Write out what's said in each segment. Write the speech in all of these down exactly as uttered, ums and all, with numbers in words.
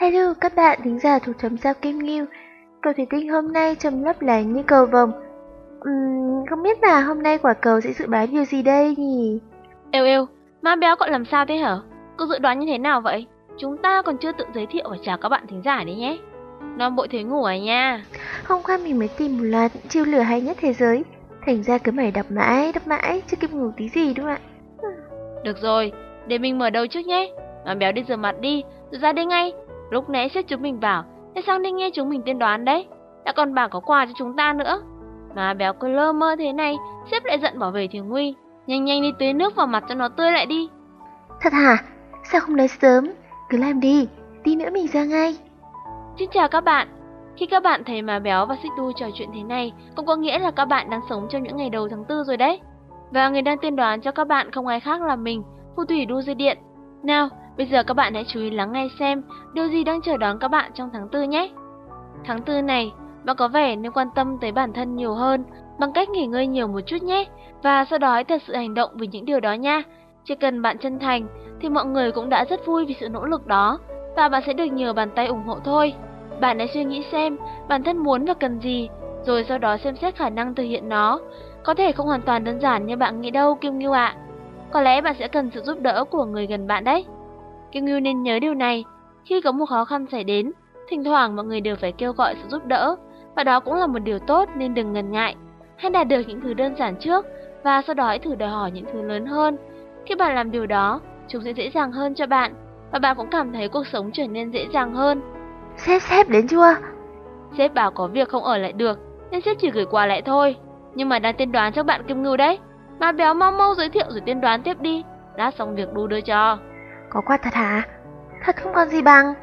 Hello các bạn thính giả thuộc chấm sao Kim Nghiêu. Cầu thủy tinh hôm nay trông lấp lánh như cầu vồng. Uhm, không biết là hôm nay quả cầu sẽ dự báo điều gì đây nhỉ? Êu êu, má béo cậu làm sao thế hả? Cô dự đoán như thế nào vậy? Chúng ta còn chưa tự giới thiệu và chào các bạn thính giả đấy nhé. Non bội thế ngủ à nha. Hôm qua mình mới tìm một loạt những chiêu lửa hay nhất thế giới, thành ra cứ mày đọc mãi, đọc mãi, chưa kịp ngủ tí gì đúng không ạ? Được rồi, để mình mở đầu trước nhé. Má béo đi rửa mặt đi, rồi ra đây ngay. Lúc nãy xếp chúng mình vào, thế sang đây nghe chúng mình tiên đoán đấy. Đã còn bảo có quà cho chúng ta nữa. Má béo cứ lơ mơ thế này, xếp lại giận bảo vệ Thiếu Nguy. Nhanh nhanh đi tưới nước vào mặt cho nó tươi lại đi. Thật hả? Sao không nói sớm? Cứ làm đi, tí nữa mình ra ngay. Xin chào các bạn. Khi các bạn thấy má béo và Xích Đu trò chuyện thế này, cũng có nghĩa là các bạn đang sống trong những ngày đầu tháng tư rồi đấy. Và người đang tiên đoán cho các bạn không ai khác là mình, phù thủy đu dây điện. Nào, bây giờ các bạn hãy chú ý lắng nghe xem điều gì đang chờ đón các bạn trong tháng tư nhé. Tháng tư này, bạn có vẻ nên quan tâm tới bản thân nhiều hơn bằng cách nghỉ ngơi nhiều một chút nhé. Và sau đó hãy thật sự hành động vì những điều đó nha. Chỉ cần bạn chân thành thì mọi người cũng đã rất vui vì sự nỗ lực đó. Và bạn sẽ được nhiều bàn tay ủng hộ thôi. Bạn hãy suy nghĩ xem bản thân muốn và cần gì, rồi sau đó xem xét khả năng thực hiện nó. Có thể không hoàn toàn đơn giản như bạn nghĩ đâu Kim Ngưu ạ. Có lẽ bạn sẽ cần sự giúp đỡ của người gần bạn đấy. Kim Ngưu nên nhớ điều này. Khi có một khó khăn xảy đến, thỉnh thoảng mọi người đều phải kêu gọi sự giúp đỡ. Và đó cũng là một điều tốt nên đừng ngần ngại. Hãy đạt được những thứ đơn giản trước và sau đó hãy thử đòi hỏi những thứ lớn hơn. Khi bạn làm điều đó, chúng sẽ dễ dàng hơn cho bạn. Và bạn cũng cảm thấy cuộc sống trở nên dễ dàng hơn. Sếp sếp đến chưa? Sếp bảo có việc không ở lại được, nên sếp chỉ gửi quà lại thôi. Nhưng mà đang tiên đoán cho bạn Kim Ngưu đấy. Má béo mau mau giới thiệu rồi tiên đoán tiếp đi. Lát xong việc đu đưa cho. Có quà thật hả? Thật không còn gì bằng.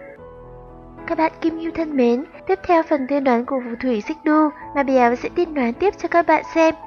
Các bạn Kim Nghiêu thân mến, tiếp theo phần tiên đoán của phù thủy Xích Đu, má béo sẽ tiên đoán tiếp cho các bạn xem.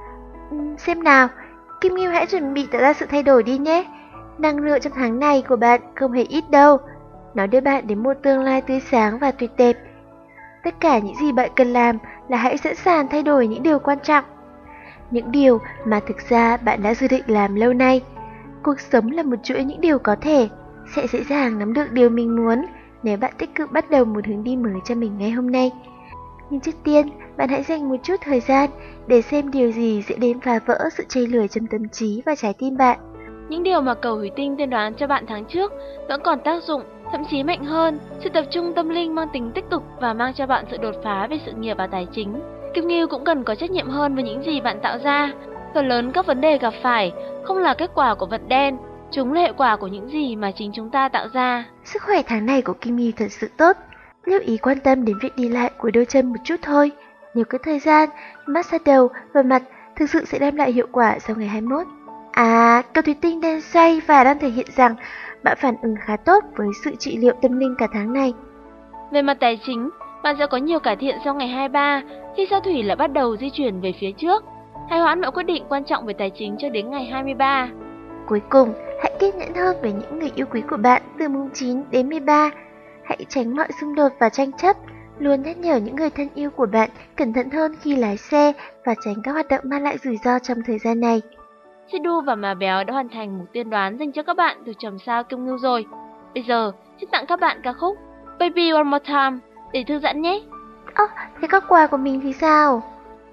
Uhm, xem nào, Kim Nghiêu hãy chuẩn bị tạo ra sự thay đổi đi nhé. Năng lượng trong tháng này của bạn không hề ít đâu. Nó đưa bạn đến một tương lai tươi sáng và tuyệt đẹp. Tất cả những gì bạn cần làm là hãy sẵn sàng thay đổi những điều quan trọng. Những điều mà thực ra bạn đã dự định làm lâu nay. Cuộc sống là một chuỗi những điều có thể, sẽ dễ dàng nắm được điều mình muốn nếu bạn tích cực bắt đầu một hướng đi mới cho mình ngay hôm nay. Nhưng trước tiên, bạn hãy dành một chút thời gian để xem điều gì sẽ đến phá vỡ sự chây lửa trong tâm trí và trái tim bạn. Những điều mà cầu hủy tinh tiên đoán cho bạn tháng trước vẫn còn tác dụng, thậm chí mạnh hơn. Sự tập trung tâm linh mang tính tích cực và mang cho bạn sự đột phá về sự nghiệp và tài chính. Kim Nghiêu cũng cần có trách nhiệm hơn với những gì bạn tạo ra. Phần lớn các vấn đề gặp phải không là kết quả của vật đen, chúng là hệ quả của những gì mà chính chúng ta tạo ra. Sức khỏe tháng này của Kim Nghiêu thật sự tốt. Lưu ý quan tâm đến việc đi lại của đôi chân một chút thôi. Nhiều cái thời gian, massage đầu và mặt thực sự sẽ đem lại hiệu quả sau ngày hai mươi mốt. À, cầu thủy tinh đang xoay và đang thể hiện rằng bạn phản ứng khá tốt với sự trị liệu tâm linh cả tháng này. Về mặt tài chính, bạn sẽ có nhiều cải thiện sau ngày hai mươi ba khi sao thủy lại bắt đầu di chuyển về phía trước. Hãy hoãn mọi quyết định quan trọng về tài chính cho đến ngày hai mươi ba. Cuối cùng, hãy kiên nhẫn hơn với những người yêu quý của bạn từ mùng chín đến mười ba. Hãy tránh mọi xung đột và tranh chấp. Luôn nhắc nhở những người thân yêu của bạn cẩn thận hơn khi lái xe và tránh các hoạt động mang lại rủi ro trong thời gian này. Xích Đu và má béo đã hoàn thành một tiên đoán dành cho các bạn từ chòm sao Kim Ngưu rồi. Bây giờ, xin tặng các bạn ca khúc Baby One More Time để thư giãn nhé. Ơ, oh, thế các quà của mình thì sao?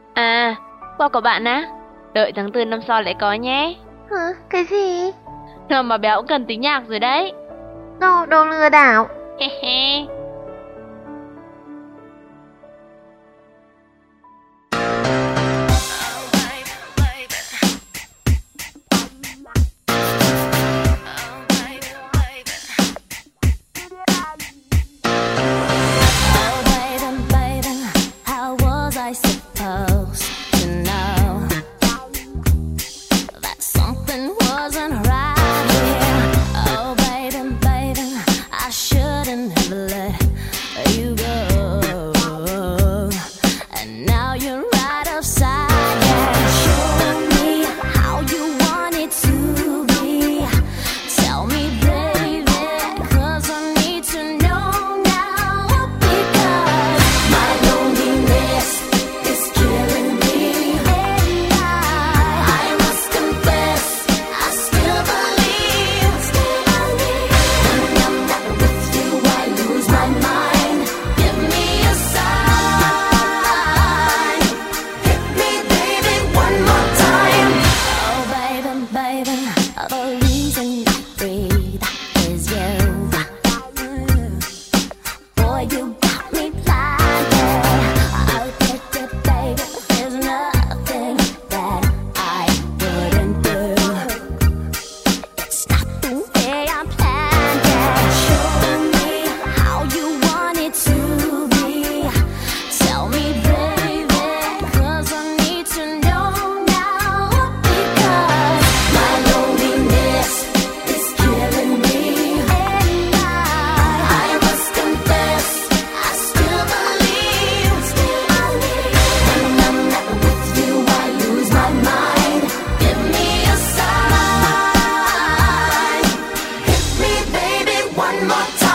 À, quà của bạn á? Đợi tháng tư năm sau lại có nhé. Hả? Cái gì? Nào má béo cũng cần tính nhạc rồi đấy. Đồ, đồ lừa đảo. Hehe. I supposed to know that something wasn't right here. Oh baby, baby, I shouldn't have let one more time.